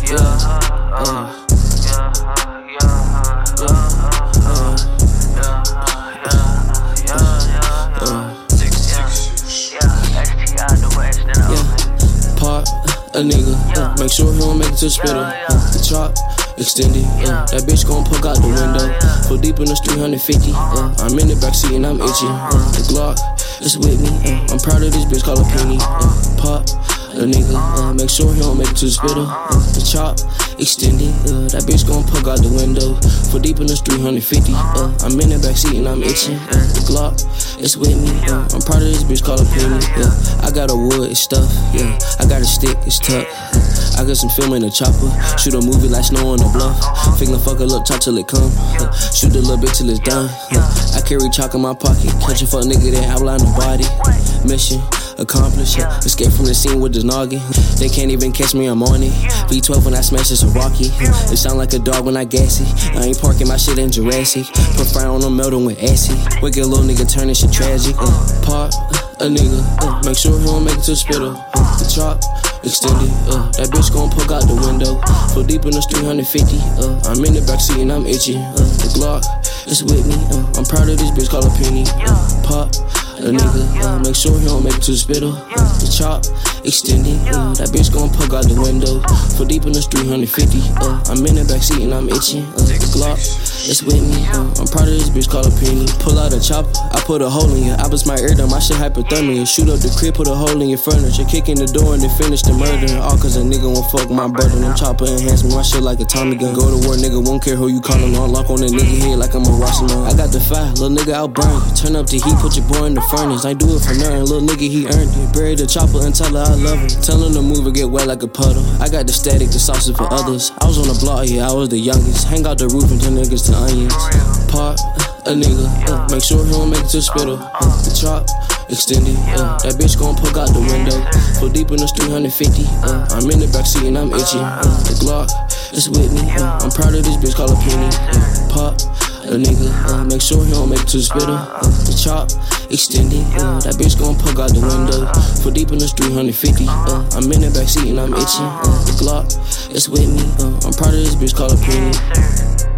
A nigga, make sure he don't make it to the spitter. The chop, extended, that bitch gon' poke out the window. Pull deep in this 350, I'm in the backseat and I'm itching. The Glock, it's with me, I'm proud of this bitch, call her Penny. Pop, a nigga, make sure he don't make it to the spitter. The chop, extended, that bitch gon' poke out the window. Pull deep in this 350, I'm in the backseat and I'm itching. The Glock, it's with me, I'm proud of this bitch, call her Penny. I got a wood, it's stuff, I got a stick, it's tucked. I got some film in the chopper. Shoot a movie like Snow on the Bluff. Finger fuck a little top till it come. Shoot a little bit till it's done. I carry chalk in my pocket. Catch a fuck nigga, then outline the body. Mission accomplished. Escape from the scene with this noggin. They can't even catch me, I'm on it. V12 when I smash this a rocky. It sound like a dog when I gas it. I ain't parking my shit in Jurassic. Put fire on them melting with acid. Wicked little nigga turning shit tragic. Pop, a nigga, make sure he don't make it to the spitter. The chop, extended, that bitch gon' poke out the window. Pull deep in this 350, I'm in the backseat and I'm itching. The Glock, it's with me, I'm proud of this bitch, call her Penny. Pop, a nigga, make sure he don't make it to the spitter. The chop, extended, that bitch gon' poke out the window. Pull deep in this 350, I'm in the backseat and I'm itching. The Glock, it's with me, I'm proud of this bitch, call her Penny. Pull out a chopper, I put a hole in you. I was my ear down, my shit hypothermia. Shoot up the crib, put a hole in your furniture. Kick in the door and then finish the murder. All cause a nigga won't fuck my brother. Them chopper enhance me, my shit like a Tommy gun. Go to war, nigga, won't care who you callin' on. Lock on that nigga head like I'm a Rossimon. I got the fire, little nigga, I'll burn you. Turn up the heat, put your boy in the furnace. I do it for nothing, little nigga, he earned it. Bury the chopper and tell her I love her. Tell him to move or get wet like a puddle. I got the static, the sauce for others. I was on the block, yeah, I was the youngest. Hang out the roof and turn niggas to onions. Pop, a nigga, make sure he don't make it to the spitter. The chop, extended, that bitch gon' poke out the window. Pull deep in this 350, I'm in the backseat and I'm itching. The Glock, it's with me, I'm proud of this bitch, call her Penny. Pop, a nigga, make sure he don't make it to the spitter. The chop, extended, that bitch gon' poke out the window. Pull deep in this 350, I'm in the backseat and I'm itching. The Glock, it's with me, I'm proud of this bitch, call her Penny.